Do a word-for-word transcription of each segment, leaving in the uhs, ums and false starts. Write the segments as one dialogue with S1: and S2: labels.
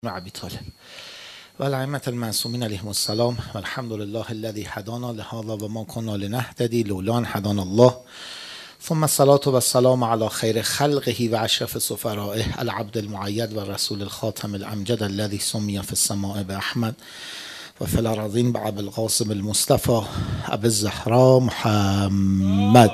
S1: ابي طالب والأئمة المعصومين عليهم السلام والحمد لله الذي هدانا لهذا وما كنا لنهتدي لولا أن هدانا الله ثم الصلاة والسلام على خير خلقه وأشرف سفرائه العبد المؤيد والرسول الخاتم الأمجد الذي سمي في السماء بأحمد وفي الأراضين بأبي القاسم المصطفى أبي الزهراء محمد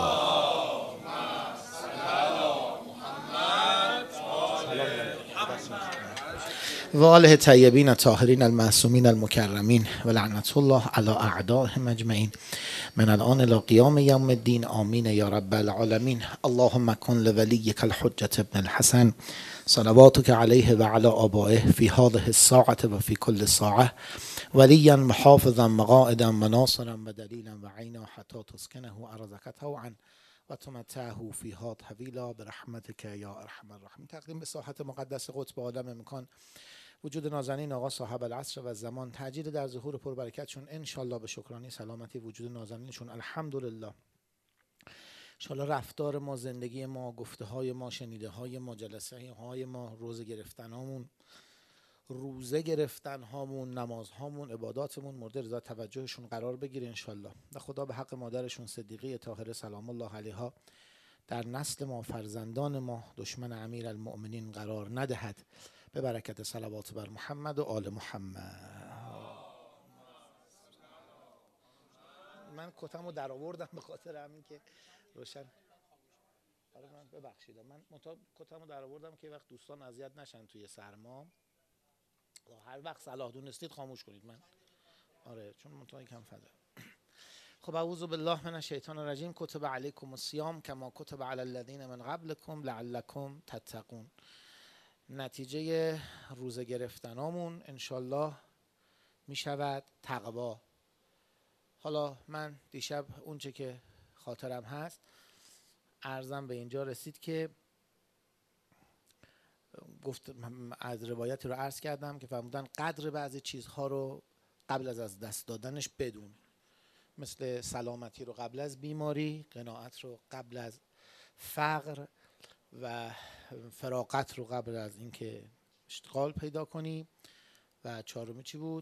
S1: و آله الطیبین الطاهرین المعصومین المکرمین و لعنت الله علی اعدائهم اجمعین من الان الى قیام یوم الدین آمین یا رب العالمین. اللهم کن لولیک الحجة ابن الحسن صلواتک علیه و علی آبائه فی هذه الساعة و فی کل ساعة ولیا محافظا مقاعدا و ناصرا و دلیلا و عینا حتی تسکنه ارضک طوعا و تمتعه فیها طویلا برحمتک یا ارحم الراحمین. تقدیم به ساحت مقدس قطب عالم امکان وجود نازنین آقا صاحب العصر و زمان، تأجیل در ظهور پربرکتشون انشالله به شکرانی سلامتی وجود نازنینشون الحمدلله. انشالله رفتار ما، زندگی ما، گفته های ما، شنیده های ما، جلسه های ما، روزه گرفتن هامون روزه گرفتن هامون نماز هامون عباداتمون مورد رضا توجهشون قرار بگیره انشالله. و خدا به حق مادرشون صدیقه طاهره سلام الله علیها در نسل ما، فرزندان ما، دشمن امیر المؤمنین قرار ندهد، به برکت صلوات بر محمد و آل محمد. من کتمو در آوردم به خاطر همین که روشن. آره من ببخشید، من متا کتمو در آوردم که وقت دوستان اذیت نشن توی سرما. هر وقت صلاح دونستید خاموش کنید. من آره چون متا کم فدا. خب اعوذ بالله من الشیطان الرجیم. کتب علیکم الصیام کما کتب علی الذین من قبلکم لعلکم تتقون. نتیجه روزه گرفتنامون انشالله می شود تقوا. حالا من دیشب اونچه که خاطرم هست عرضم به اینجا رسید که گفت از روایتی رو عرض کردم که فرمودن قدر بعضی چیزها رو قبل از از دست دادنش بدون، مثل سلامتی رو قبل از بیماری، قناعت رو قبل از فقر و فراغت رو قبل از اینکه اشتغال پیدا کنی. و چهارمی چی بود؟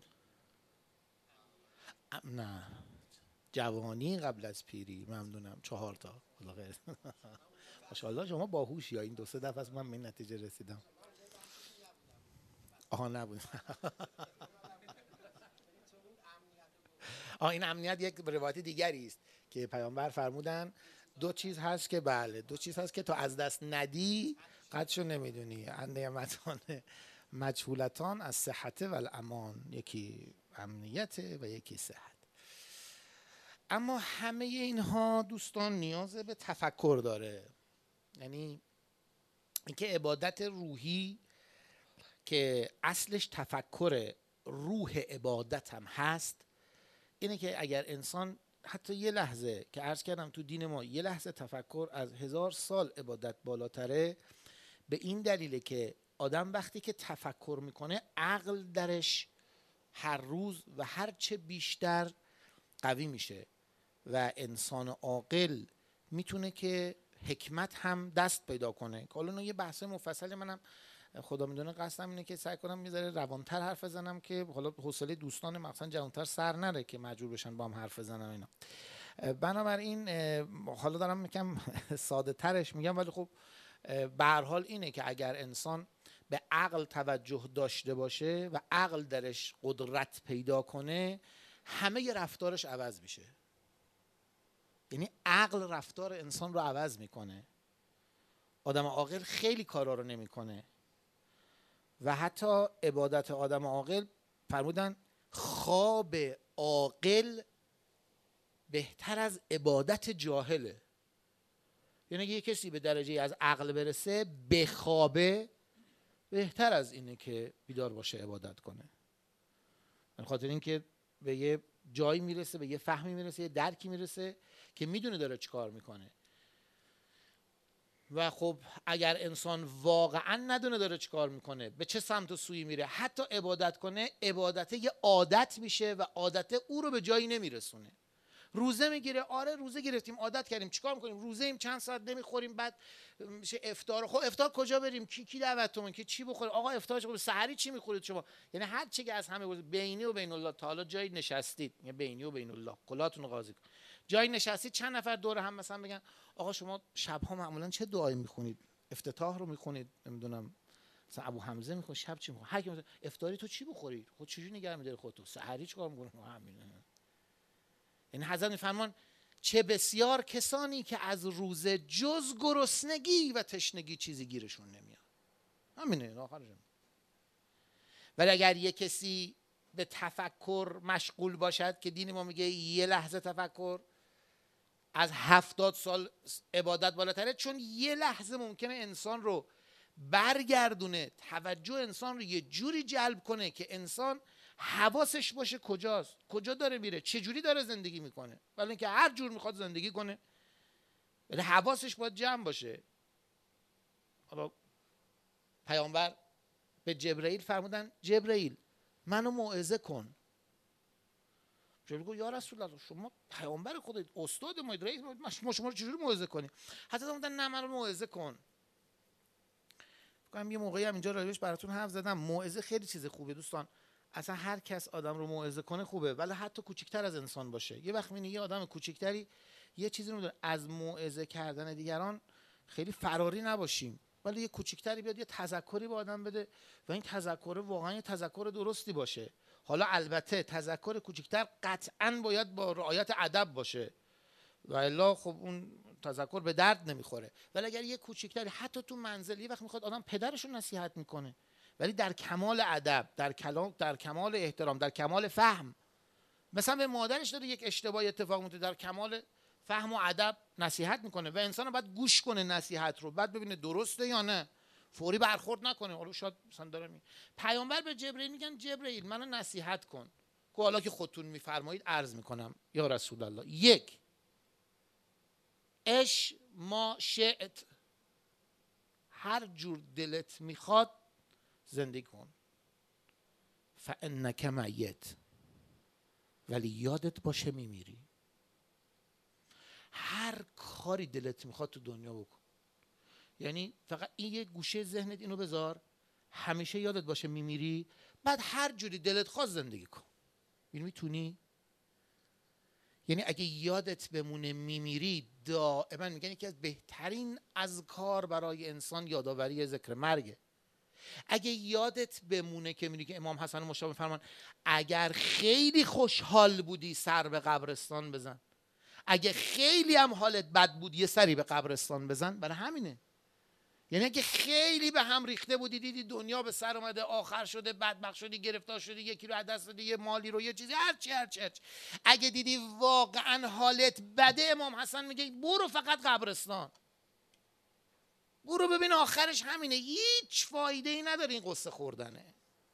S1: نه جوانی قبل از پیری. ممنونم. چهار تا. ماشاءالله شما باهوشی. یا این دو سه دفعه از من به نتیجه رسیدم. آها نبود. آه این امنیت یک روایت دیگری است که پیامبر فرمودن دو چیز هست که بله دو چیز هست که تو از دست ندی قدرشو نمیدونی. نعمتان مجهولتان از صحت و الامان. یکی امنیت و یکی صحت. اما همه اینها دوستان نیاز به تفکر داره. یعنی اینکه عبادت روحی که اصلش تفکر، روح عبادت هم هست، اینه که اگر انسان حتی یه لحظه، که عرض کردم تو دین ما یه لحظه تفکر از هزار سال عبادت بالاتره، به این دلیله که آدم وقتی که تفکر میکنه عقل درش هر روز و هر چه بیشتر قوی میشه و انسان عاقل میتونه که حکمت هم دست پیدا کنه. که حالا یه بحث مفصل منم خدا میدونه قصدم اینه که سعی کنم میذاره روانتر حرف بزنم که حالا حوصله دوستان مثلا جوانتر سر نره که مجبور بشن با هم حرف بزنم اینا. بنابراین حالا دارم میگم ساده ترش میگم، ولی خب به هر حال اینه که اگر انسان به عقل توجه داشته باشه و عقل درش قدرت پیدا کنه، همه ی رفتارش عوض میشه. یعنی عقل رفتار انسان رو عوض میکنه. آدم عاقل خیلی کارا رو نمیکنه و حتی عبادت آدم عاقل فرمودن خواب عاقل بهتر از عبادت جاهله. یعنی اگه یه کسی به درجه از عقل برسه بخوابه، بهتر از اینه که بیدار باشه عبادت کنه. به خاطر اینکه به یه جایی میرسه، به یه فهمی میرسه، یه درکی میرسه که میدونه داره چی کار میکنه. و خب اگر انسان واقعا ندونه داره چی کار میکنه، به چه سمت و سوی میره، حتی عبادت کنه، عبادت یه عادت میشه و عادت او رو به جایی نمیرسونه. روزه میگیره. آره روزه گرفتیم، عادت کردیم، چیکار میکنیم؟ روزه ایم، چند ساعت نمیخوریم، بعد میشه افطار. خب افطار کجا بریم؟ کی کی دعوتمون که چی بخوره؟ آقا افطار چه؟ سحری چی میخورید شما؟ یعنی هر چی که از همه بینی و بین الله تعالی جایی نشستید، یعنی بینی و بین الله کلاتون رو قاضی کن، جایی نشستید چند نفر دور هم مثلا بگن آقا شما شب‌ها معمولا چه دعایی میخونید؟ افتتاح رو میخونید، نمیدونم مثلا ابو حمزه میخونه، شب چی میخونه؟ هر کی افطاری تو چی بخوری؟ خود چجوری نگه می‌داری خودتو؟ سحری چیکار می‌کنی؟ همینه. این حضرت میفرمان چه بسیار کسانی که از روزه جز گرسنگی و تشنگی چیزی گیرشون نمیاد. همینه آخرش. ولی اگر یک کسی به تفکر مشغول باشد، که دین ما میگه یه لحظه تفکر از هفتاد سال عبادت بالاتره، چون یه لحظه ممکنه انسان رو برگردونه، توجه انسان رو یه جوری جلب کنه که انسان حواسش باشه کجاست، کجا داره میره، چه جوری داره زندگی میکنه. ولی اینکه هر جور میخواد زندگی کنه، ولی حواسش باید جمع باشه. حالا پیامبر به جبرئیل فرمودن جبرئیل منو موعظه کن. جبرئیل گفت یا رسول الله شما پیامبر خودت، استاد ما، رئیس ما، شما رو چجوری موعظه کنیم؟ حضرت فرمودن نه منو موعظه کن. من یه موقعی هم اینجا راجعش براتون حرف زدم. موعظه خیلی چیز خوبه دوستان. اصلا هر کس آدم رو موعظه کنه خوبه، ولی حتی کوچیک‌تر از انسان باشه. یه وقت می‌بینی یه آدم کوچیک‌تری یه چیزی رو می‌دونه، از موعظه کردن دیگران خیلی فراری نباشیم، ولی یه کوچیک‌تری بیاد یه تذکری به آدم بده و این تذکر واقعا یه تذکر درستی باشه. حالا البته تذکر کوچیک‌تر قطعاً باید با رعایت ادب باشه، و الا خب اون تذکر به درد نمیخوره. ولی اگر یه کوچیکتری حتی تو منزل یه وقت میخواد آدم پدرش رو نصیحت میکنه، ولی در کمال ادب، در کلام، در کمال احترام، در کمال فهم، مثلا به مادرش داره یک اشتباهی اتفاق میفته، در کمال فهم و ادب نصیحت میکنه و انسان باید گوش کنه نصیحت رو، بعد ببینه درسته یا نه، فوری برخورد نکنه. حالا شاید مثلا داره می پیامبر به جبرئیل میگن جبرئیل منو نصیحت کن. که حالا که خودتون میفرمایید عرض میکنم یا رسول الله، یک، اش ما شئت، هر جور دلت میخواد زندگی کن. فانک میت، ولی یادت باشه میمیری. هر کاری دلت میخواد تو دنیا بکن، یعنی فقط این یه گوشه ذهنت اینو بذار، همیشه یادت باشه میمیری، بعد هر جوری دلت خواست زندگی کن. این میتونی؟ یعنی اگه یادت بمونه میمیری، دائما میگن یکی از بهترین اذکار برای انسان یادآوری ذکر مرگه. اگه یادت بمونه که میگه که امام حسن مشا میفرمان اگر خیلی خوشحال بودی سر به قبرستان بزن، اگه خیلی هم حالت بد بود یه سری به قبرستان بزن. برای همینه، یعنی اگه خیلی به هم ریخته بودی، دیدی دنیا به سر اومده، آخر شده، بدبخت شدی، گرفتار شدی، یکی رو از دست دادی، یه مالی رو، یه چیزی، هرچی هرچی هرچی، اگه دیدی واقعا حالت بده، امام حسن میگه برو فقط قبرستان، برو ببین آخرش همینه، هیچ فایده ای نداره این قصه خوردنه.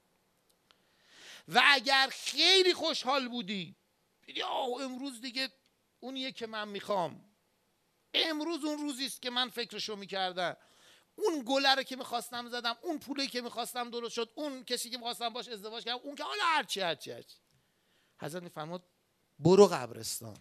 S1: و اگر خیلی خوشحال بودی، دیدی آه امروز دیگه اونیه که من میخوام، امروز اون روزی است که من فکرشو میکردم، اون گله رو که میخواستم زدم، اون پولی که میخواستم درست شد، اون کسی که میخواستم باش ازدواج کردم، اون که حالا هرچی هرچی هرچی. حضرت میفرماد برو قبرستان،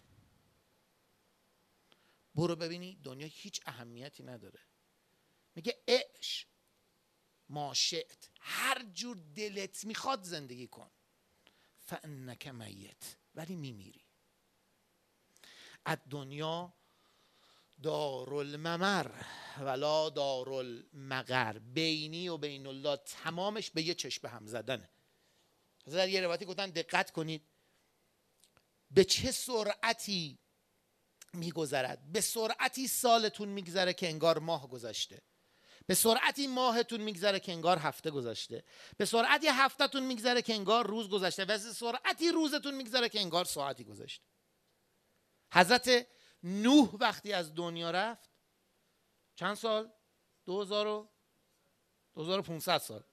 S1: برو ببینی دنیا هیچ اهمیتی نداره. میگه اعش ما شئت، هر جور دلت میخواد زندگی کن. فانک میت، ولی میمیری. از دنیا دارالممر ولا دارالمقر، بینی و بین الله تمامش به یه چشم هم زدنه. در یه روایتی گفتن دقت کنید به چه سرعتی میگذرد، به سرعتی سالتون میگذره که انگار ماه گذشته، به سرعتی ماهتون میگذره که انگار هفته گذشته، به سرعتی هفتهتون میگذره که انگار روز گذشته، و به سرعتی روزتون میگذره که انگار ساعتی گذشته. حضرت نوح وقتی از دنیا رفت چند سال؟ دو هزار و پانصد سال.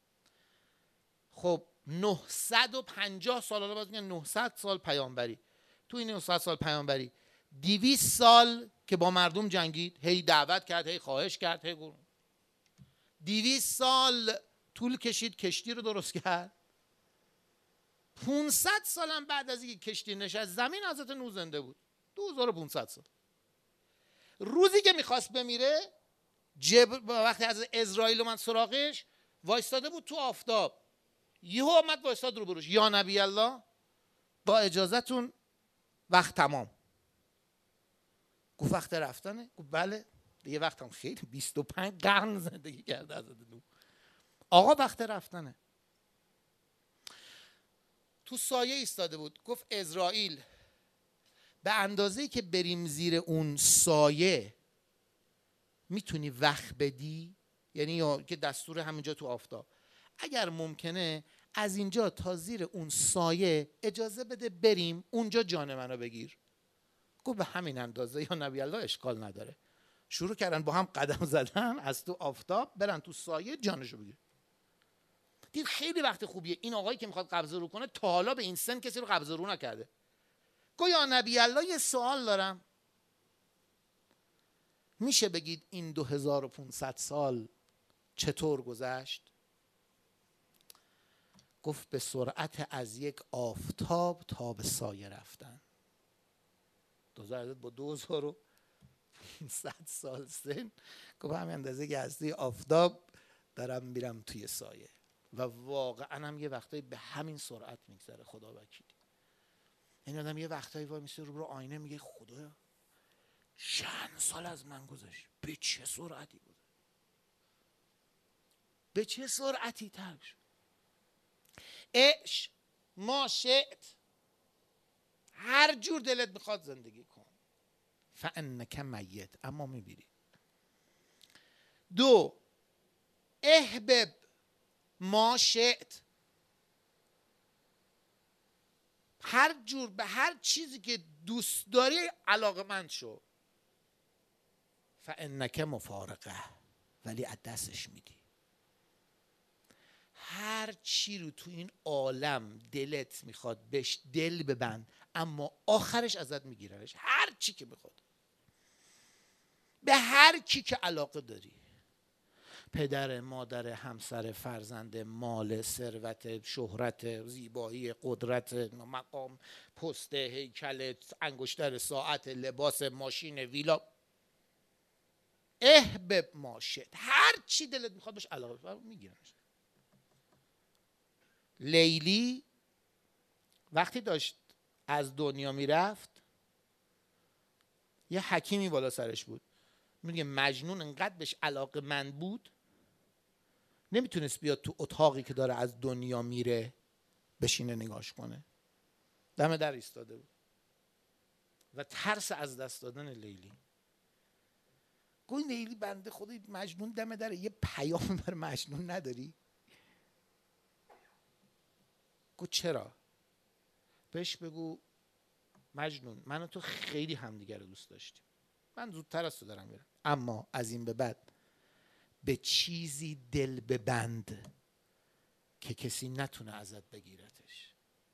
S1: خب نهصد و پنجاه سال، حالا باز میگن نهصد سال پیامبری. تو این نهصد سال پیامبری دویست سال که با مردم جنگید، هی دعوت کرد، هی خواهش کرد، هی گفت. دویست سال طول کشید کشتی رو درست کرد. پانصد سال هم بعد از اینکه کشتی نشست زمین حضرت نوح زنده بود. دو هزار و پانصد سال. روزی که میخواست بمیره، جبر وقتی از اسرائیل اومد سراغش، وایستاده بود تو آفتاب، یهو اومد وایستاد رو بروش. یا نبی الله، با اجازهتون وقت تمام. گفت وقت رفتنه؟ گفت بله دیگه وقتم خیلی بیست و پنج قرن زندگی کرده از نو. آقا وقت رفتنه. تو سایه ایستاده بود. گفت اسرائیل به اندازه‌ای که بریم زیر اون سایه میتونی وقت بدی؟ یعنی یا که دستور همینجا تو آفتاب، اگر ممکنه از اینجا تا زیر اون سایه اجازه بده بریم اونجا جان منو بگیر. گفت به همین اندازه یا نبی الله اشکال نداره. شروع کردن با هم قدم زدن از تو آفتاب برن تو سایه جانشو بگیر. دید خیلی وقت خوبیه. این آقایی که میخواد قبضه رو کنه تا حالا به این سن کسی رو قبضه رو نکرده. گفت یا نبی الله یه سوال دارم، میشه بگید این دو هزار و پانصد سال چطور گذشت؟ گفت به سرعت از یک آفتاب تا به سایه رفتن. با دو هزار و پانصد سال سن گفت همین اندازه که هستی آفتاب دارم میرم توی سایه. و واقعا هم یه وقتایی به همین سرعت میگذره. خدا وکیلی. این آدم یه وقتایی وای میسه رو برو آینه میگه خدایا چند سال از من گذشت، به چه سرعتی بود، به چه سرعتی تر شد. عشق ما شئت، هر جور دلت میخواد زندگی کن، فانک میت، اما میمیری. دو، احبب ما شئت، هر جور به هر چیزی که دوست داری علاقه‌مند شو، فانک مفارقه، ولی از دستش میدی. هر چی رو تو این عالم دلت میخواد بهش دل ببند، اما آخرش ازت میگیرنش. هر چی که بخواد، به هر کی که علاقه داری، پدر، مادر، همسر، فرزند، مال، ثروت، شهرت، زیبایی، قدرت، مقام، پست، هیکل، انگشتر، ساعت، لباس، ماشین، ویلا، احبب ما شئت، هر چی دلت میخواد بهش علاقه میگیرنش. لیلی وقتی داشت از دنیا میرفت، یه حکیمی بالا سرش بود، میگه مجنون انقدر بهش علاقه مند بود نمیتونست بیاد تو اتاقی که داره از دنیا میره بشینه نگاش کنه، دم در ایستاده بود. و ترس از دست دادن لیلی. گوی لیلی بنده خودی مجنون دم در، یه پیام بر مجنون نداری؟ گو چرا؟ بهش بگو مجنون من و تو خیلی همدیگر رو دوست داشتیم، من زودتر از تو دارم میرم، اما از این به بعد به چیزی دل ببند که کسی نتونه ازت بگیرتش.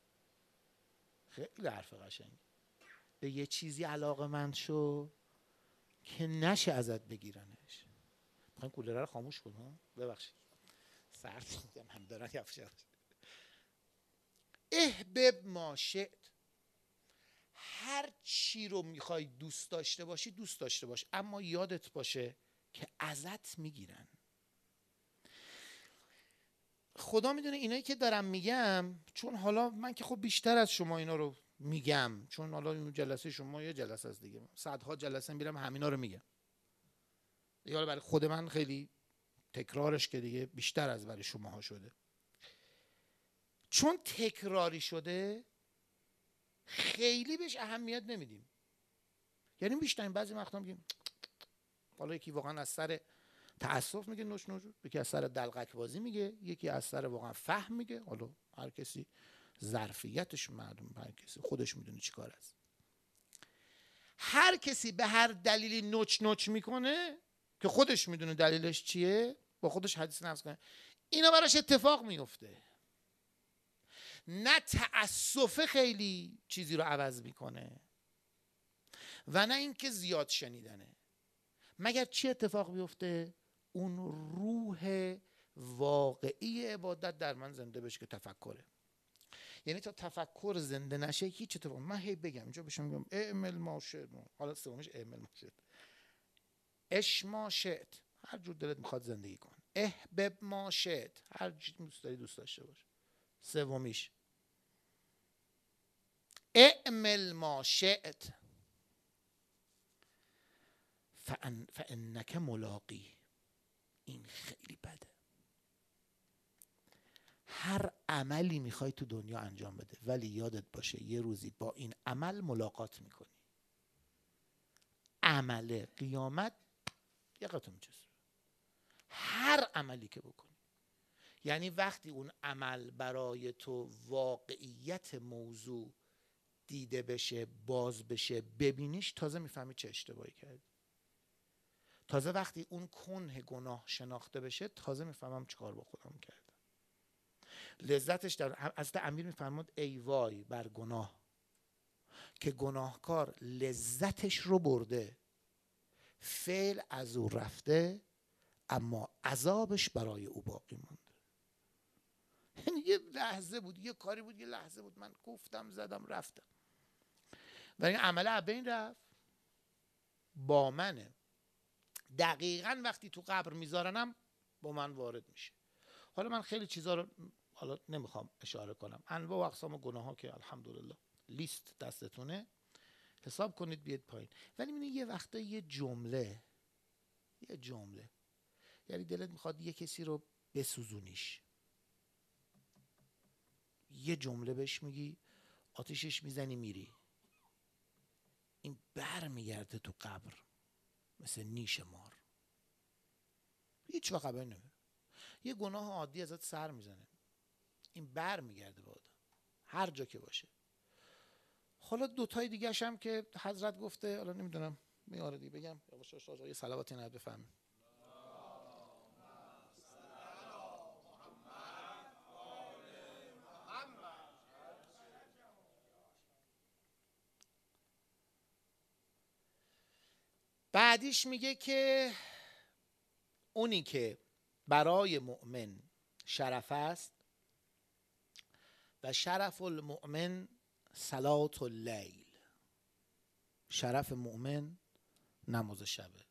S1: خیلی حرف قشنگی. به یه چیزی علاقه‌مند شو که نشه ازت بگیرنش. میخواین کولر رو خاموش کنم؟ ببخشید سرد میگم هم دارن یفشار. احبب ما شئت، هر چی رو میخوای دوست داشته باشی دوست داشته باش، اما یادت باشه که ازت میگیرن. خدا میدونه اینایی که دارم میگم، چون حالا من که خب بیشتر از شما اینا رو میگم، چون حالا این جلسه شما یه جلسه از دیگه، صدها جلسه میرم همینا رو میگم دیگه، حالا برای خود من خیلی تکرارش که دیگه بیشتر از برای شماها شده. چون تکراری شده خیلی بهش اهمیت نمیدیم. یعنی بیشتر این بعضی وقتا میگیم، حالا یکی واقعا از سر تأسف میگه نوش نوش، یکی از سر دلقک بازی میگه، یکی از سر واقعا فهم میگه. حالا هر کسی ظرفیتش معلوم، هر کسی خودش میدونه چی کار است. هر کسی به هر دلیلی نوچ نوچ میکنه که خودش میدونه دلیلش چیه، با خودش حدیث نفس کنه، اینا براش اتفاق میفته. نه تأسف خیلی چیزی رو عوض میکنه و نه اینکه زیاد شنیدنه. مگر چی اتفاق بیفته؟ اون روح واقعی عبادت در من زنده بشه که تفکره. یعنی تا تفکر زنده نشه هیچ اتفاقی. من هی بگم اینجا بشم میگم اعمل ما شئت، حالا سومش اعمل ما شئت، اش ما شئت، هر جور دلت میخواد زندگی کن، احبب ما شئت، هر چی دوست داری دوست داشته باش. سومیش اعمل ما شئت فان فانک ملاقی. این خیلی بده. هر عملی میخوای تو دنیا انجام بده ولی یادت باشه یه روزی با این عمل ملاقات میکنی. عمل قیامت یقتون میچسبه. هر عملی که بکنی، یعنی وقتی اون عمل برای تو واقعیت موضوع دیده بشه، باز بشه، ببینیش، تازه میفهمی چه اشتباهی کردی. تازه وقتی اون کنه گناه شناخته بشه تازه میفهمم چه کار با خودم کردم. لذتش در از امیر میفرماد ای وای بر گناه که گناهکار لذتش رو برده، فعل از او رفته اما عذابش برای او باقی مونده. یعنی یه لحظه بود، یه کاری بود، یه لحظه بود، من گفتم زدم رفتم و این عمله از بین رفت. با منه دقیقاً وقتی تو قبر میذارنم با من وارد میشه. حالا من خیلی چیزا رو حالا نمیخوام اشاره کنم، انواع و اقسام گناه ها که الحمدلله لیست دستتونه، حساب کنید بیاد پایین. ولی میبینی یه وقتا یه جمله یه جمله یعنی دلت میخواد یه کسی رو بسوزونیش، یه جمله بهش میگی آتیشش میزنی میری، این بر میگرده تو قبر مثل نیش مار، هیچ وقت خبر نمیره. یه گناه عادی ازت سر میزنه، این بر میگرده به آدم هر جا که باشه. حالا دوتای دیگه هم که حضرت گفته، حالا نمیدونم میاره دیگه بگم یواش یواش یه صلواتی نهد بفهمیم. بعدیش میگه که اونی که برای مؤمن شرف است و شرف المؤمن صلات اللیل، شرف مؤمن نماز شبه.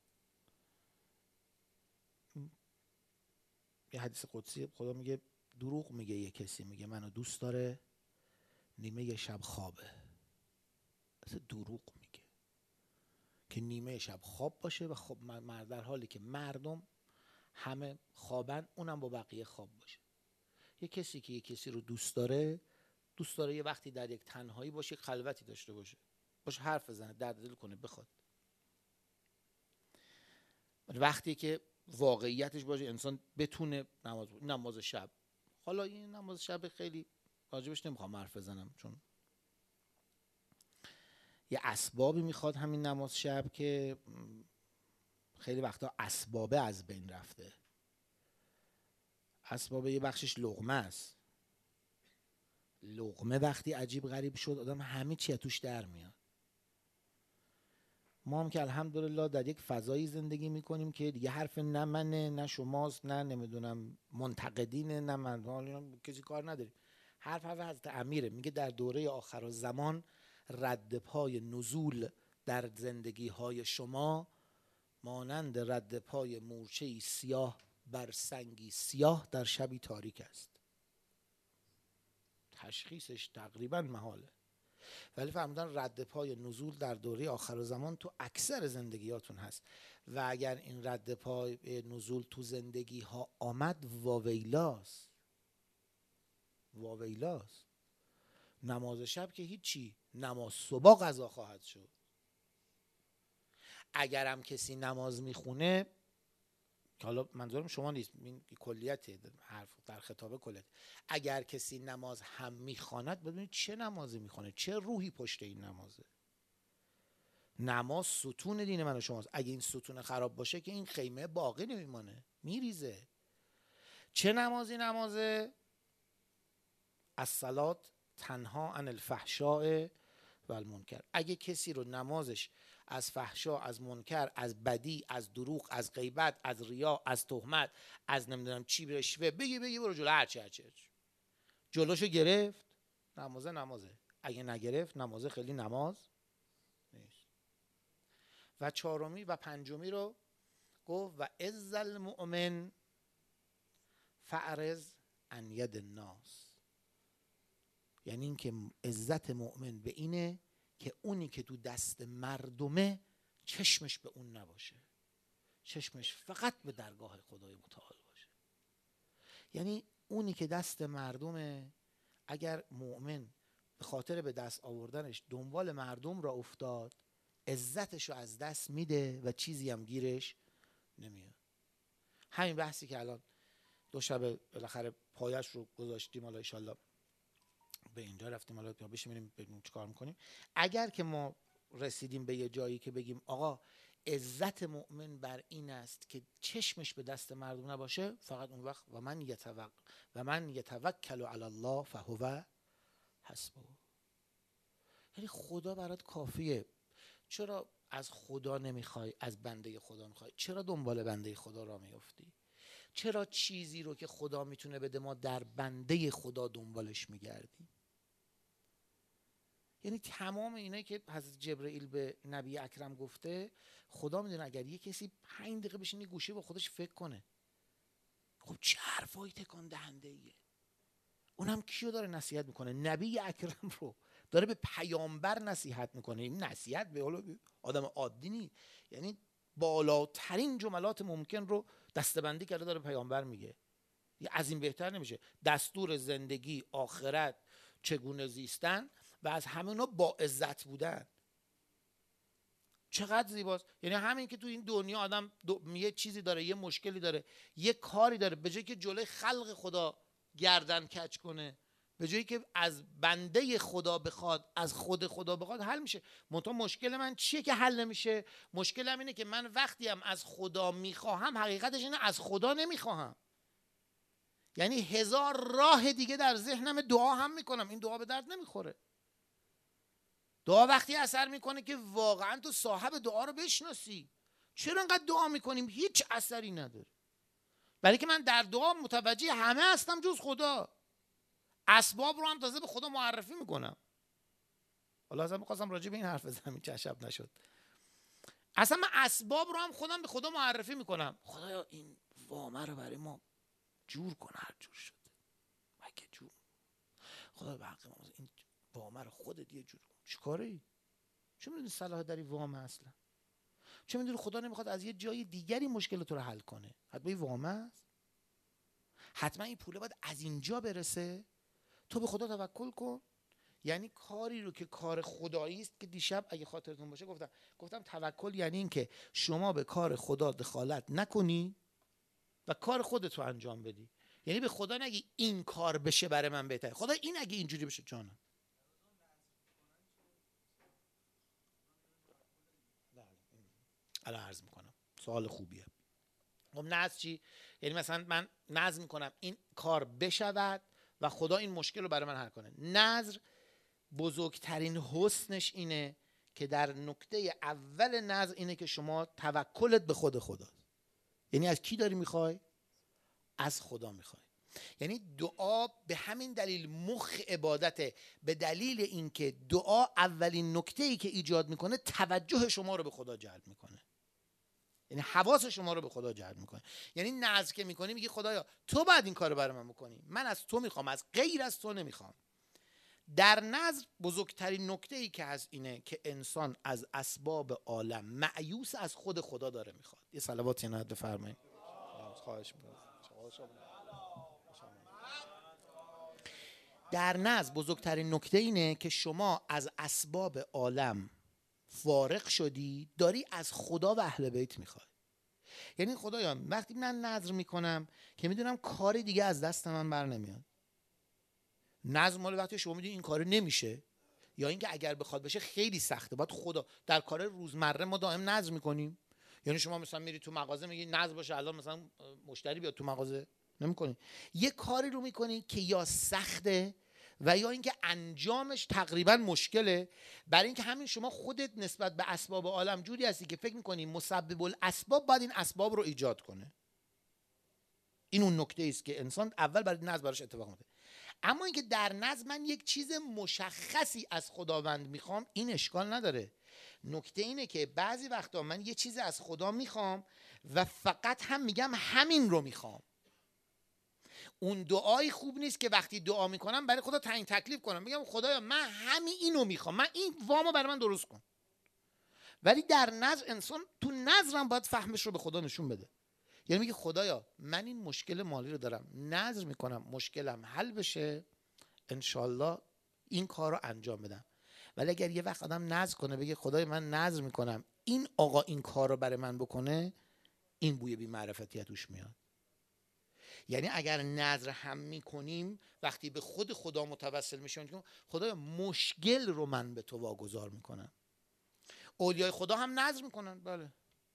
S1: یه حدیث قدسی خدا میگه دروغ میگه یه کسی میگه منو دوست داره نیمه یه شب خوابه، اصلا دروغ میگه که نیمه شب خواب باشه و خب مرد در حالی که مردم همه خوابن اونم با بقیه خواب باشه. یه کسی که یه کسی رو دوست داره دوست داره یه وقتی در یک تنهایی باشه، خلوتی داشته باشه، باشه حرف بزنه، درد دل کنه، بخواد. وقتی که واقعیتش باشه انسان بتونه نماز نماز شب. حالا این نماز شب خیلی راجبش نمیخوام حرف بزنم چون یه اسبابی میخواد همین نماز شب که خیلی وقتا اسبابه از بین رفته. اسبابه یه بخشش لقمه است. لقمه وقتی عجیب غریب شد آدم همه چی توش در میاد. ما هم که الحمدلله در یک فضایی زندگی میکنیم که دیگه حرف نه منه نه شماست نه نمیدونم منتقدینه نه من، کسی کار نداریم. حرف حرف حضرت امیره، میگه در دوره آخر زمان رد پای نزول در زندگی های شما مانند رد پای مورچه‌ای سیاه بر سنگی سیاه در شبی تاریک است. تشخیصش تقریبا محاله، ولی فهمیدن رد پای نزول در دوره آخر زمان تو اکثر زندگیاتون هست و اگر این رد پای نزول تو زندگی ها آمد واویلاست. واویلاست. نماز شب که هیچی، نماز صبح قضا خواهد شد. اگرم کسی نماز میخونه، حالا منظورم شما نیست، این کلیته حرف در خطاب کلیت، اگر کسی نماز هم میخواند بدونید چه نمازی میخونه، چه روحی پشت این نمازه. نماز ستون دین من و شماست. اگه این ستون خراب باشه که این خیمه باقی نمیمانه، میریزه. چه نمازی نمازه؟ الصلاة تنها عن الفحشاء و المنکر. اگه کسی رو نمازش از فحشا، از منکر، از بدی، از دروغ، از غیبت، از ریا، از تهمت، از نمیدونم چی رشوه، بگی بگی برو جلو، هرچی هرچی جلوشو گرفت، نمازه نمازه، اگه نگرفت نمازه خیلی نماز نیست. و چهارمی و پنجمی رو گفت و عز المؤمن فعرض عن ید الناس، یعنی اینکه عزت مؤمن به اینه که اونی که تو دست مردمه چشمش به اون نباشه، چشمش فقط به درگاه خدای متعال باشه. یعنی اونی که دست مردمه اگر مؤمن به خاطر به دست آوردنش دنبال مردم را افتاد، عزتش رو از دست میده و چیزی هم گیرش نمیاد. همین بحثی که الان دو شب بالاخره پایش رو گذاشتیم، حالا ان شاءالله به اینجا رفتیم، حالا بشیم ببینیم ببینیم چیکار میکنیم. اگر که ما رسیدیم به یه جایی که بگیم آقا عزت مؤمن بر این است که چشمش به دست مردم نباشه، فقط اون وقت و من یتوکل و من یتوکل علی الله فهو حسبه، یعنی خدا برات کافیه. چرا از خدا نمیخوای، از بنده خدا میخوای؟ چرا دنبال بنده خدا را میفتی؟ چرا چیزی رو که خدا میتونه بده ما در بنده خدا دنبالش میگردیم؟ یعنی تمام اینایی که حضرت جبرئیل به نبی اکرم گفته، خدا میدونه اگر یه کسی پنج دقیقه بشینه گوشه با خودش فکر کنه، خب چه حرفایی تکان دهنده ایه. اونم کیو داره نصیحت میکنه؟ نبی اکرم رو داره به پیامبر نصیحت میکنه. این نصیحت به آدم عادی نیست، یعنی بالاترین جملات ممکن رو دستبندی کرده داره پیامبر میگه. یه از این بهتر نمیشه. دستور زندگی، آخرت، چگونه زیستن و از همه با عزت بودن. چقدر زیباست. یعنی همین که تو این دنیا آدم دو... یه چیزی داره، یه مشکلی داره، یه کاری داره، به جایی که جلوی خلق خدا گردن کج کنه، به جایی که از بنده خدا بخواد، از خود خدا بخواد، حل میشه. منتها مشکل من چیه که حل نمیشه؟ مشکلم اینه که من وقتی هم از خدا میخواهم، حقیقتش اینه از خدا نمیخواهم. یعنی هزار راه دیگه در ذهنم دعا هم میکنم، این دعا به درد نمیخوره. دعا وقتی اثر میکنه که واقعا تو صاحب دعا رو بشناسی. چرا انقدر دعا میکنیم هیچ اثری نداره؟ برای که من در دعا متوجه همه هستم جز خدا. اسباب رو هم تازه به خدا معرفی میکنم. حالا اصلا میخواستم راجع به این حرف بزنم، این چشم نشد. اصلا من اسباب رو هم خودم به خدا معرفی میکنم. خدایا این وامه رو برای ما جور کن، هر جور شده مگه جور. خدا به حق ما این وامه رو خودت یه جور کن. چیکاره ای؟ چه میدونی صلاح داری وامه اصلا؟ چه میدونی خدا نمیخواد از یه جای دیگری مشکل تو رو حل کنه؟ حتما این وامه است. حتما این پوله باید از اینجا برسه. تو به خدا توکل کن. یعنی کاری رو که کار خدایی است، که دیشب اگه خاطرتون باشه گفتم گفتم توکل یعنی این که شما به کار خدا دخالت نکنی و کار خودت رو انجام بدی. یعنی به خدا نگی این کار بشه برای من بهتره، خدا این اگه اینجوری بشه جانم. الان عرض میکنم، سوال خوبیه. خب نذر چی؟ یعنی مثلا من نذر میکنم این کار بشود و خدا این مشکل رو برای من حل کنه. نذر بزرگترین حسنش اینه که در نکته اول نذر اینه که شما توکلت به خود خداست. یعنی از کی داری میخوای؟ از خدا میخوای. یعنی دعا به همین دلیل مخ عبادته، به دلیل اینکه دعا اولین نکته‌ای که ایجاد میکنه توجه شما رو به خدا جلب میکنه. یعنی حواس شما رو به خدا جلب میکنه. یعنی نذر که میکنی میگی خدایا تو باید این کارو برای من بکنی، من از تو میخوام، از غیر از تو نمیخوام. در نذر بزرگترین نکته‌ای که هست اینه که انسان از اسباب عالم مایوس از خود خدا داره میخواد. یه صلوات عنایت بفرمایید. خواهش می‌کنم. در نذر بزرگترین نکته اینه که شما از اسباب عالم فارغ شدی، داری از خدا و اهل بیت میخوای. یعنی خدایا وقتی من نذر میکنم که میدونم کاری دیگه از دست من بر نمیاد. نذر مال وقتی شما میدونی این کار نمیشه، یا اینکه اگر بخواد بشه خیلی سخته. باید خدا در کار روزمره ما دائم نذر میکنیم. یعنی شما مثلا میری تو مغازه میگی نذر باشه الان مثلا مشتری بیاد تو مغازه، نمیکنی. یه کاری رو میکنی که یا سخته و یا اینکه انجامش تقریبا مشکله، برای اینکه همین شما خودت نسبت به اسباب عالم جوری هستی که فکر میکنی مسبب الاسباب باید این اسباب رو ایجاد کنه. این اون نکته است که انسان اول برای نذر براش اتفاق میفته. اما اینکه در نظر من یک چیز مشخصی از خداوند میخوام، این اشکال نداره. نکته اینه که بعضی وقتا من یه چیز از خدا میخوام و فقط هم میگم همین رو میخوام. اون دعای خوب نیست که وقتی دعا میکنم برای خدا تعیین تکلیف کنم، میگم خدایا من همین اینو میخوام، من این وامو برای من درست کن. ولی در نظر انسان تو نظرم باید فهمش رو به خدا نشون بده. یعنی میگه خدایا من این مشکل مالی رو دارم، نظر میکنم مشکلم حل بشه، انشالله این کار رو انجام بدم. ولی اگر یه وقت آدم نظر کنه بگه خدای من نظر میکنم این آقا این کار رو برای من بکنه، این بوی بی معرفتیت توش میاد. یعنی اگر نظر هم میکنیم وقتی به خود خدا متوسل میشیم، خدایا مشکل رو من به تو واگذار میکنم. اولیای خدا هم نظر میکنن. بله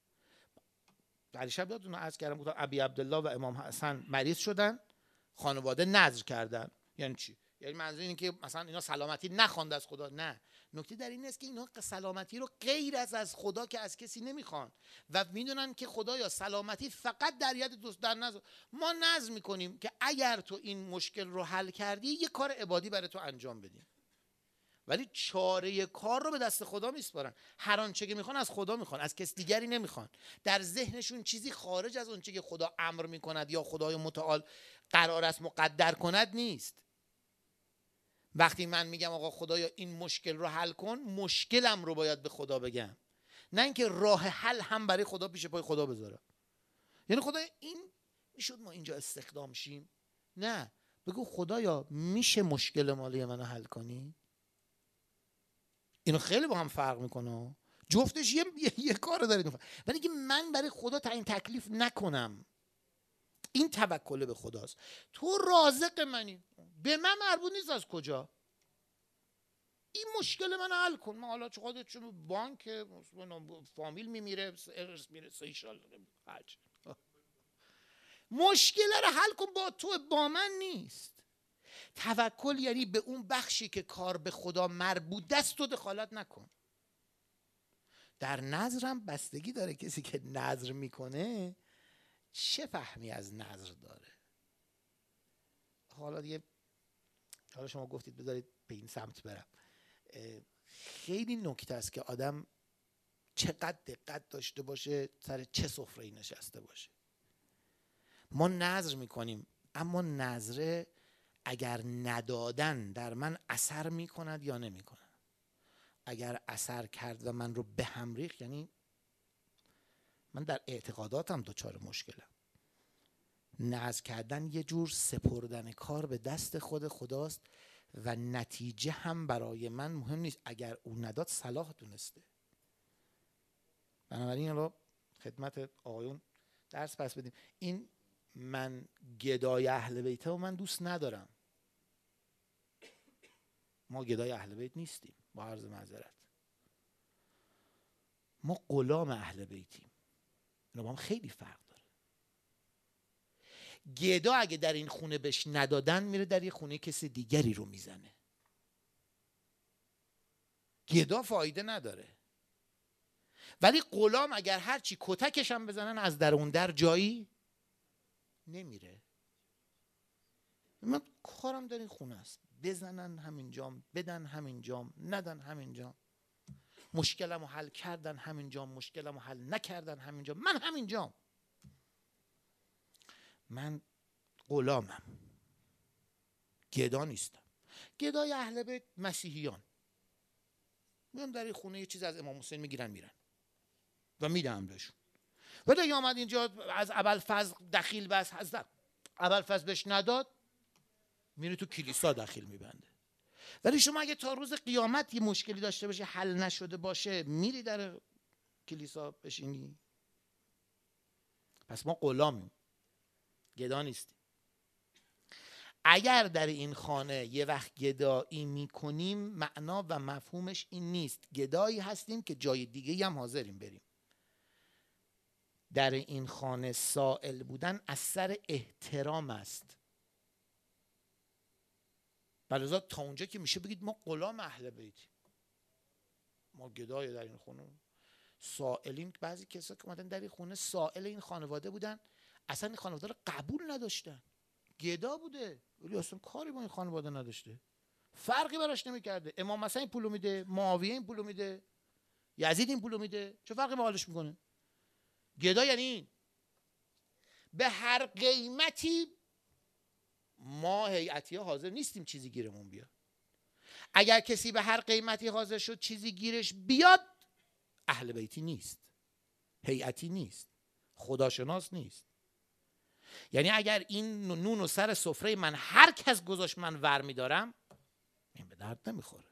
S1: پریشب یادتونه عرض کردم بودم ابی عبدالله و امام حسن مریض شدن، خانواده نظر کردن. یعنی چی؟ یعنی منظور اینه که مثلا اینا سلامتی نخواند از خدا. نه، نکته در این است که اینا سلامتی رو غیر از از خدا که از کسی نمیخوان و میدونن که خدایا سلامتی فقط در ید دوست در نظر ما نظر میکنیم که اگر تو این مشکل رو حل کردی یه کار عبادی برای تو انجام بدیم. ولی چاره کار رو به دست خدا میسپارن. هر آنچه که میخوان از خدا میخوان، از کس دیگری نمیخوان. در ذهنشون چیزی خارج از اونچه که خدا امر میکند یا خدای متعال قرار است مقدر کند نیست. وقتی من میگم آقا خدایا این مشکل رو حل کن، مشکلم رو باید به خدا بگم، نه اینکه راه حل هم برای خدا پیش پای خدا بذارم. یعنی خدایا این میشد ما اینجا استخدام شیم؟ نه، بگو خدایا میشه مشکل مالی منو حل کنی؟ اینو خیلی با هم فرق میکنه. جفتش یه, یه،, یه کار دارید. ولی که من برای خدا تعیین تکلیف نکنم، این توکل به خداست. تو رازق منی، به من مربوط نیست از کجا. این مشکل من حل کن. من حالا چقدر چون بانک فامیل میمیره، ارث میره، سیشال حج، مشکل رو حل کن. با تو، با من نیست. توکل یعنی به اون بخشی که کار به خدا مربوط دست تو دخالت نکن. در نظرم بستگی داره کسی که نظر میکنه چه فهمی از نظر داره. حالا دیگه حالا شما گفتید بذارید به این سمت برم. خیلی نکته است که آدم چقدر دقت داشته باشه سر چه سفره‌ای نشسته باشه. ما نظر میکنیم، اما نظره اگر ندادن در من اثر میکند یا نمیکند. اگر اثر کرد و من رو به هم ریخت، یعنی من در اعتقاداتم دچار مشکلم. نظر کردن یه جور سپردن کار به دست خود خداست و نتیجه هم برای من مهم نیست. اگر اون نداد صلاح دونسته. بنابراین الان خدمت آقایون درس پس بدیم. این من گدای اهل بیته و من دوست ندارم. ما گدای اهل بیت نیستیم، با عرض معذرت. ما غلام اهل بیتیم. اینا با هم خیلی فرق داره. گدا اگه در این خونه بهش ندادن میره در یه خونه کسی دیگری رو میزنه. گدا فایده نداره. ولی غلام اگر هرچی کتکش هم بزنن از در اون در جایی نمیره. من کارم در این خونه است، بزنن همینجام، بدن همینجام، ندن همینجام. مشکلمو حل کردن همینجام، مشکلمو حل نکردن همینجام، من همینجام. من غلامم، گدا نیستم. گدای اهل بیت مسیحیان میان در این خونه یه چیز از امام حسین میگیرن میرن و میدم بهشون. ولی اگه آمد اینجا از ابوالفضل دخیل بس حضرت ابوالفضل بهش نداد، میره تو کلیسا دخیل میبنده. ولی شما اگه تا روز قیامت یه مشکلی داشته باشه حل نشده باشه، میری در کلیسا بشینی؟ پس ما غلامیم، گدا نیستیم. اگر در این خانه یه وقت گدایی میکنیم، معنا و مفهومش این نیست گدایی هستیم که جای دیگه هم حاضریم بریم. در این خانه سائل بودن از سر احترام است. بلازا تا اونجا که میشه بگید ما غلام اهل بیتیم، ما گدای در این خونه سائلیم. بعضی کسا که اومدن در این خونه سائل این خانواده بودن، اصلا این خانواده رو قبول نداشتن. گدا بوده ولی اصلا کاری با این خانواده نداشته، فرقی براش نمیکرده. امام حسین این پولو میده، معاویه این پولو میده، یزید این پولو میده، چه فرقی با حالش میکنه؟ گدا یعنی این. به هر قیمتی ما هیئتی ها حاضر نیستیم چیزی گیرمون بیاد. اگر کسی به هر قیمتی حاضر شد چیزی گیرش بیاد، اهل بیتی نیست، هیئتی نیست، خداشناس نیست. یعنی اگر این نون و سر سفره من هر کس گذاشت من ور میدارم، این به درد نمیخوره.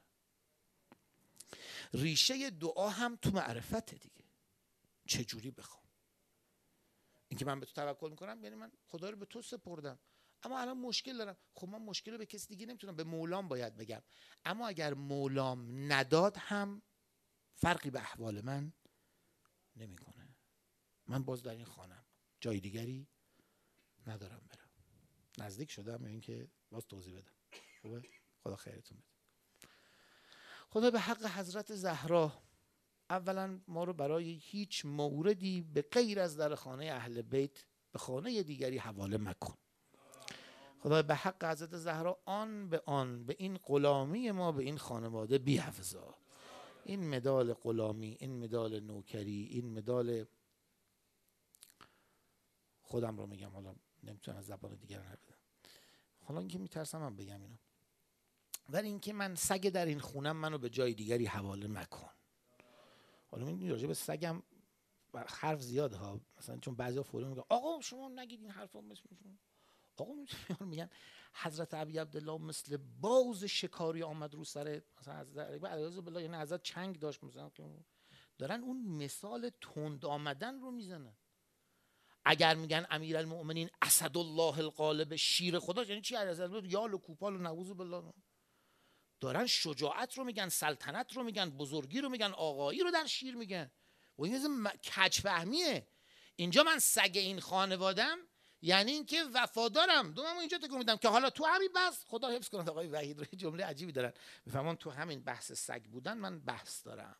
S1: ریشه دعا هم تو معرفته دیگه. چجوری بخوام؟ اینکه من به تو توکل میکنم یعنی من خدا رو به تو سپردم، اما الان مشکل دارم. خب من مشکل رو به کسی دیگه نمیتونم، به مولام باید بگم. اما اگر مولام نداد هم فرقی به احوال من نمیکنه. من باز در این خانم جای دیگری ندارم برم. نزدیک شدم اینکه باز توضیح بدم. خوبه؟ خدا خیرتون بده. خدا به حق حضرت زهرا اولا ما رو برای هیچ موردی به غیر از در خانه اهل بیت به خانه دیگری حواله مکن. خدا به حق حضرت زهرا آن به آن به این غلامی ما به این خانواده بی‌حفظا. این مدال غلامی، این مدال نوکری، این مدال خودم رو میگم، حالا نمیتونم از زبان دیگر نبودم، حالا اینکه میترسم هم بگم اینو، ولی اینکه من سگ در این خونم منو به جای دیگری حواله مکن. حالا من راجع به سگم حرف زیاد ها، مثلا چون بعضیا فوری میگن آقا شما نگید این حرفا، مثل آقا میگن حضرت ابی عبدالله مثل باز شکاری آمد رو سر مثلا حضرت علیه بالله، یعنی حضرت چنگ داشت مثلا، دارن اون مثال تند آمدن رو میزنن. اگر میگن امیرالمؤمنین اسدالله الغالب، شیر خدا، یعنی چی؟ حضرت یال و کوپال و نعوذ بالله، دارن شجاعت رو میگن، سلطنت رو میگن، بزرگی رو میگن، آقایی رو در شیر میگن. و این کج فهمیه. اینجا من سگ این خانوادم یعنی اینکه وفادارم، دومم اینجا تکون میدم که حالا تو همین بحث، خدا حفظ کنه آقای وحید رو، جمله عجیبی دارن میفهمن، تو همین بحث سگ بودن من بحث دارم.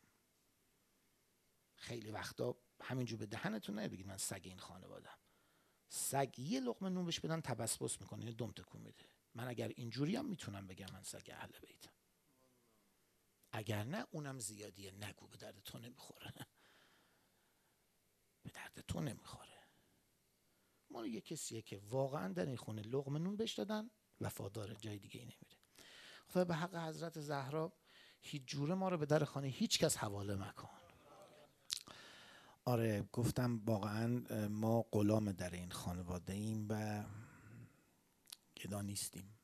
S1: خیلی وقتا همینجور به دهنتون نبگید من سگ این خانوادم. سگ یه لقمه نون بهش بدن تبسبس میکنه، دم تکون میده. من اگر اینجوری هم میتونم بگم من سگ اهل بیتم. اگر نه اونم زیادیه، نگو، به درد تو نمیخوره. به درد تو نمیخوره. ما یه کسیه که واقعا در این خونه لقمه نون بهش دادن، وفادار، جای دیگه ای نمیره. خدا به حق حضرت زهرا هیچ جوره ما رو به در خانه هیچ کس حواله مکن. آره گفتم واقعا ما غلام در این خانواده ایم و گدا نیستیم.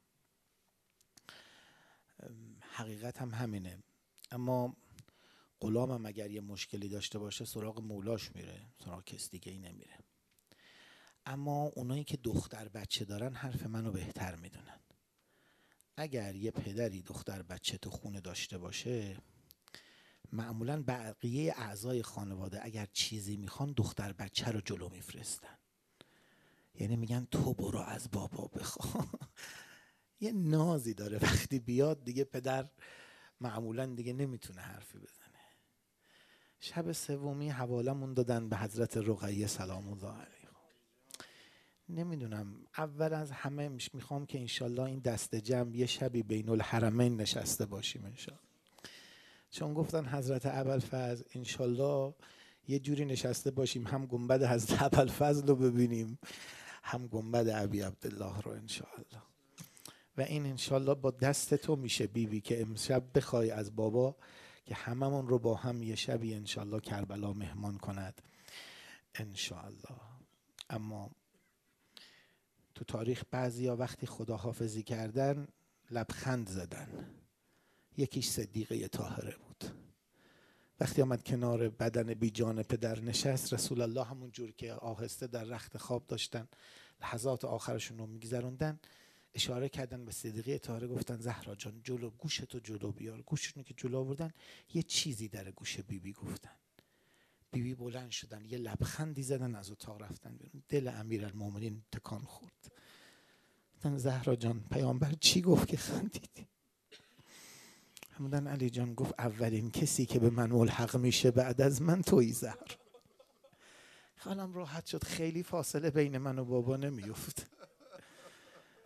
S1: حقیقت هم همینه. اما غلام هم اگر یه مشکلی داشته باشه سراغ مولاش میره، سراغ کس دیگه ای نمیره. اما اونایی که دختر بچه دارن حرف منو بهتر میدونن. اگر یه پدری دختر بچه تو خونه داشته باشه، معمولاً بقیه اعضای خانواده اگر چیزی میخوان دختر بچه رو جلو میفرستن. یعنی میگن تو برو از بابا بخوا. یه نازی داره وقتی بیاد دیگه پدر معمولاً دیگه نمیتونه حرفی بزنه. شب سومی حوالمون دادن به حضرت رقیه سلام الله علیها. نمیدونم، اول از همه میخوام که انشالله این دست جمع یه شبی بین الحرمین نشسته باشیم انشالله. چون گفتن حضرت ابوالفضل انشالله یه جوری نشسته باشیم هم گنبد حضرت ابوالفضل رو ببینیم هم گنبد ابی عبدالله رو انشالله. و این انشالله با دست تو میشه بیبی بی که امشب بخوای از بابا که هممون رو با هم یه شبی انشالله کربلا مهمان کند انشالله. اما تو تاریخ بعضیا وقتی خداحافظی کردن لبخند زدن. یکیش صدیقه طاهره بود. وقتی آمد کنار بدن بی جان پدر نشست، رسول الله همون جور که آهسته در رخت خواب داشتن لحظات آخرشون رو میگذروندن، اشاره کردن به صدیقه طاهره، گفتن زهرا جان جلو گوشتو جلو بیار. گوشتون که جلو آوردن یه چیزی در گوش بیبی بی گفتن. بیبی بی بلند شدن یه لبخندی زدن از اتاق رفتن بیرون. دل امیرالمومنین تکان خورد. گفتن زهرا جان پیامبر چی گفت که خندیدی؟ همودن علی جان گفت اولین کسی که به من ملحق میشه بعد از من تویی زهرا. خالم راحت شد، خیلی فاصله بین من و بابا نمیفت.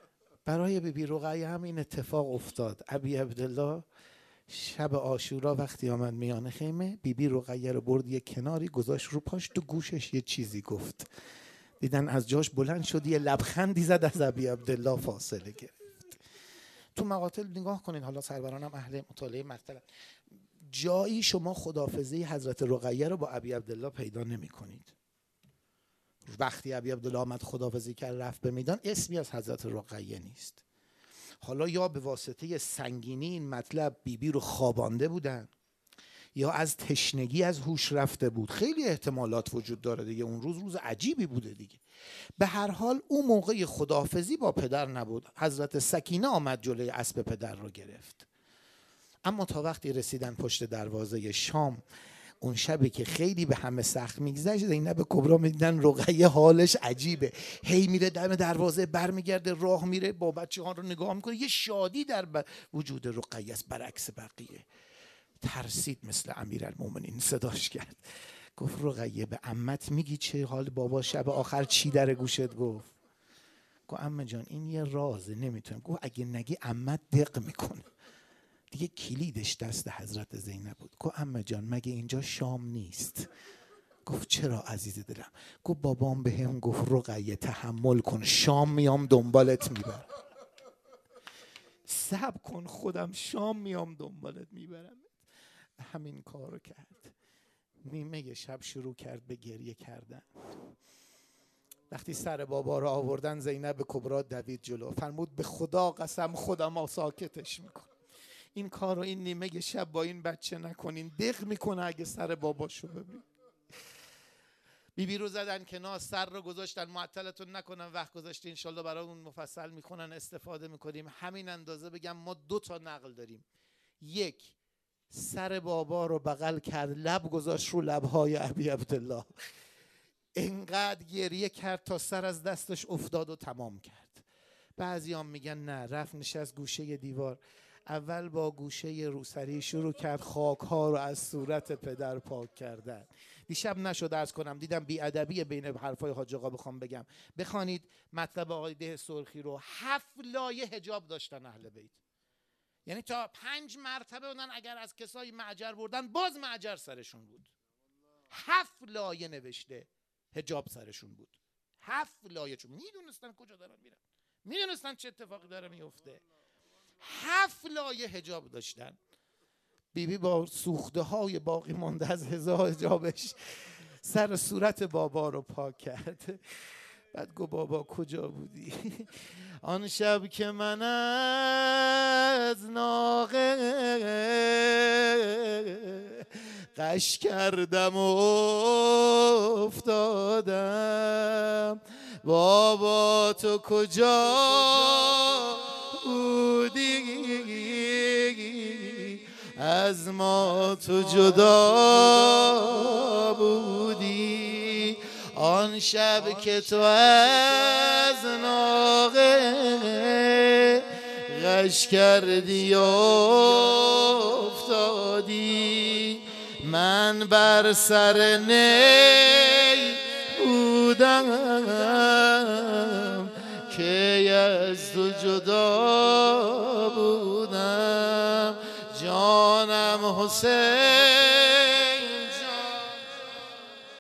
S1: برای بیبی رقیه هم این اتفاق افتاد. ابی عبدالله شب عاشورا وقتی آمد میان خیمه، بیبی رقیه رو برد یه کناری گذاشت رو پاش، تو گوشش یه چیزی گفت. دیدن از جاش بلند شد، یه لبخندی زد، از ابی عبدالله فاصله گرفت. تو مقاتل نگاه کنین، حالا سرورانم اهل مطالعه مقتل، جایی شما خداحافظی حضرت رقیه رو با ابی عبدالله پیدا نمی کنید. وقتی ابی عبدالله آمد خداحافظی کرد رفت به میدان، اسمی از حضرت رقیه نیست. حالا یا به واسطه سنگینی این مطلب بیبی رو خوابانده بودن، یا از تشنگی از هوش رفته بود. خیلی احتمالات وجود داره دیگه، اون روز روز عجیبی بوده دیگه. به هر حال اون موقع خداحافظی با پدر نبود. حضرت سکینه آمد جلوی اسب پدر رو گرفت. اما تا وقتی رسیدن پشت دروازه شام، اون شبی که خیلی به همه سخت میگذشت، زینب کبرا میدیدن رقیه حالش عجیبه، هی میره دم دروازه برمیگرده، راه میره با بچه ها رو نگاه میکنه، یه شادی در وجود رقیه است برعکس بقیه. ترسید، مثل امیرالمومنین صداش کرد، گفت رقیه به عمت میگی چه حال بابا شب آخر چی در گوشت گفت؟ گفت عمه جان این یه رازه نمیتونم. گفت اگه نگی عمت دق میکنه. دیگه کلیدش دست حضرت زینب بود. گفت عمه جان مگه اینجا شام نیست؟ گفت چرا عزیز دلم؟ گفت بابام به هم گفت رقیه تحمل کن، شام میام دنبالت میبرم. صبر کن خودم شام میام دنبالت میبرم. همین کارو کرد. نیمه شب شروع کرد به گریه کردن. وقتی سر بابا رو آوردن، زینب کبرا دوید جلو، فرمود به خدا قسم خودم ساکتش میکن. این کار رو این نیمه شب با این بچه نکنین، دق میکنه اگه سر باباشو ببین. بیبی رو زدن کنار، سر رو گذاشتن، معطلتون نکنن، وقت گذاشته انشالله برای اون مفصل میکنن استفاده میکنیم. همین اندازه بگم ما دو تا نقل داریم. یک، سر بابا رو بغل کرد، لب گذاشت رو لبهای ابی عبدالله، انقدر گریه کرد تا سر از دستش افتاد و تمام کرد. بعضی هم میگن نه، رفت نشست گوشه دیوار، اول با گوشه روسری شروع کرد خاک ها رو از صورت پدر پاک کردن. دیشب نشد عرض کنم، دیدم بی‌ادبی بین حرفای حاج آقا بخوام بگم. بخوانید مطلب آقای ده سرخی رو. هفت لایه حجاب داشتن اهل بیت، یعنی تا پنج مرتبه اونن اگر از کسایی معجر بردن باز معجر سرشون بود. هفت لایه نوشته حجاب سرشون بود. هفت لایه، چون میدونستن کجا دارن میرن، میدونستن چه اتفاقی داره میفته. هفت لایه حجاب داشتن. بیبی با سوخته های باقی مانده از هزار حجابش سر صورت بابا رو پاک کرد. بعد گفت بابا کجا بودی؟ آن شب که من از ناقه قش کردم و افتادم، بابا تو کجا بودی؟ از ما تو جدا بودی. آن شب که تو از ناقه غش کردی و افتادی، من بر سر نی بودم که از تو جدا بودم. جانم حسین